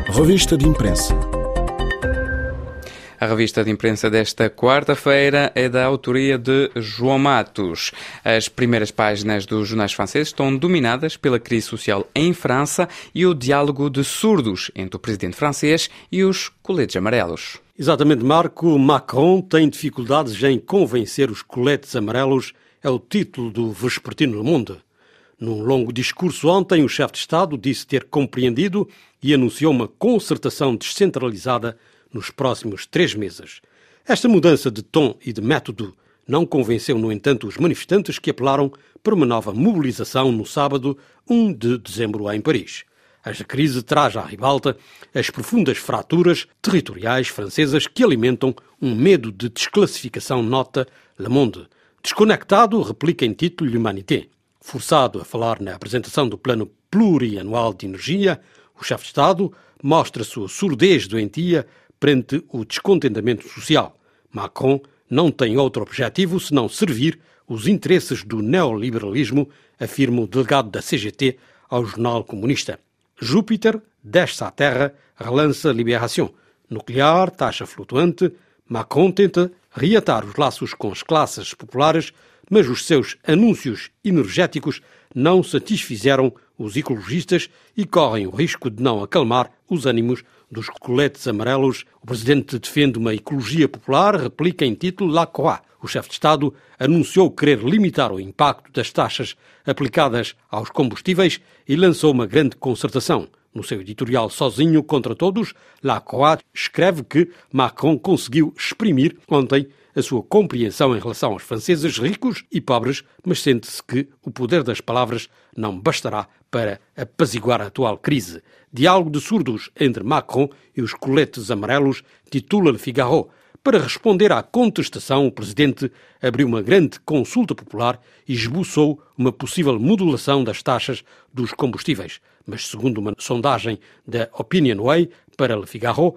Revista de Imprensa. A revista de imprensa desta quarta-feira é da autoria de João Matos. As primeiras páginas dos jornais franceses estão dominadas pela crise social em França e o diálogo de surdos entre o presidente francês e os coletes amarelos. Exatamente, Marco. Macron tem dificuldades em convencer os coletes amarelos, é o título do vespertino Le Monde. Num longo discurso ontem, o chefe de Estado disse ter compreendido e anunciou uma concertação descentralizada nos próximos 3 meses. Esta mudança de tom e de método não convenceu, no entanto, os manifestantes que apelaram por uma nova mobilização no sábado, 1 de dezembro, em Paris. Esta crise traz à ribalta as profundas fraturas territoriais francesas que alimentam um medo de desclassificação, nota Le Monde. Desconectado, replica em título L'Humanité. Forçado a falar na apresentação do Plano Plurianual de Energia, o chefe de Estado mostra sua surdez doentia perante o descontentamento social. Macron não tem outro objetivo senão servir os interesses do neoliberalismo, afirma o delegado da CGT ao jornal comunista. Júpiter desce à Terra, relança Libération. Nuclear, taxa flutuante, Macron tenta reatar os laços com as classes populares, mas os seus anúncios energéticos não satisfizeram os ecologistas e correm o risco de não acalmar os ânimos dos coletes amarelos. O presidente defende uma ecologia popular, replica em título La Croix. O chefe de Estado anunciou querer limitar o impacto das taxas aplicadas aos combustíveis e lançou uma grande concertação. No seu editorial Sozinho contra Todos, La Croix escreve que Macron conseguiu exprimir ontem a sua compreensão em relação aos franceses ricos e pobres, mas sente-se que o poder das palavras não bastará para apaziguar a atual crise. Diálogo de surdos entre Macron e os coletes amarelos, titula Le Figaro. Para responder à contestação, o presidente abriu uma grande consulta popular e esboçou uma possível modulação das taxas dos combustíveis. Mas, segundo uma sondagem da Opinionway para Le Figaro,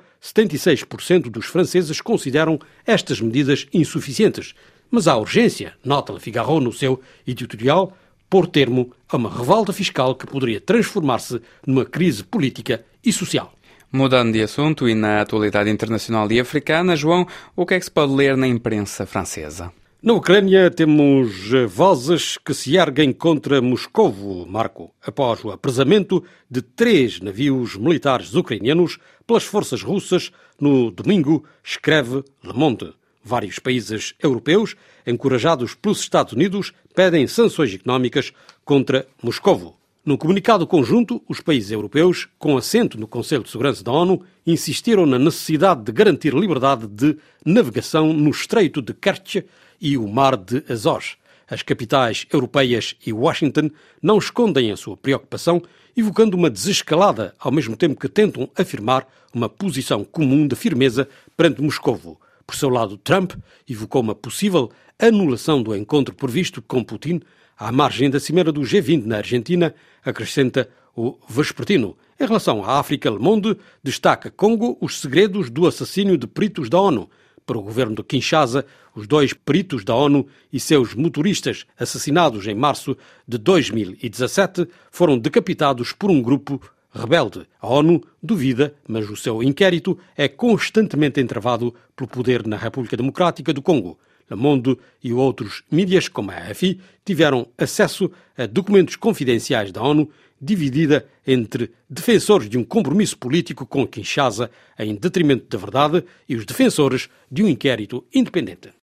76% dos franceses consideram estas medidas insuficientes. Mas há urgência, nota Le Figaro no seu editorial, pôr termo a uma revolta fiscal que poderia transformar-se numa crise política e social. Mudando de assunto e na atualidade internacional e africana, João, o que é que se pode ler na imprensa francesa? Na Ucrânia temos vozes que se erguem contra Moscovo, Marco, após o apresamento de 3 navios militares ucranianos pelas forças russas no domingo, escreve Le Monde. Vários países europeus, encorajados pelos Estados Unidos, pedem sanções económicas contra Moscovo. Num comunicado conjunto, os países europeus, com assento no Conselho de Segurança da ONU, insistiram na necessidade de garantir liberdade de navegação no Estreito de Kerch e o Mar de Azores. As capitais europeias e Washington não escondem a sua preocupação, evocando uma desescalada, ao mesmo tempo que tentam afirmar uma posição comum de firmeza perante Moscovo. Por seu lado, Trump evocou uma possível anulação do encontro previsto com Putin à margem da cimeira do G20 na Argentina, acrescenta o vespertino. Em relação à África, Le Monde destaca Congo os segredos do assassínio de peritos da ONU. Para o governo de Kinshasa, os 2 peritos da ONU e seus motoristas assassinados em março de 2017 foram decapitados por um grupo rebelde. A ONU duvida, mas o seu inquérito é constantemente entravado pelo poder na República Democrática do Congo. Le Monde e outros mídias, como a AFI, tiveram acesso a documentos confidenciais da ONU, dividida entre defensores de um compromisso político com Kinshasa em detrimento da verdade e os defensores de um inquérito independente.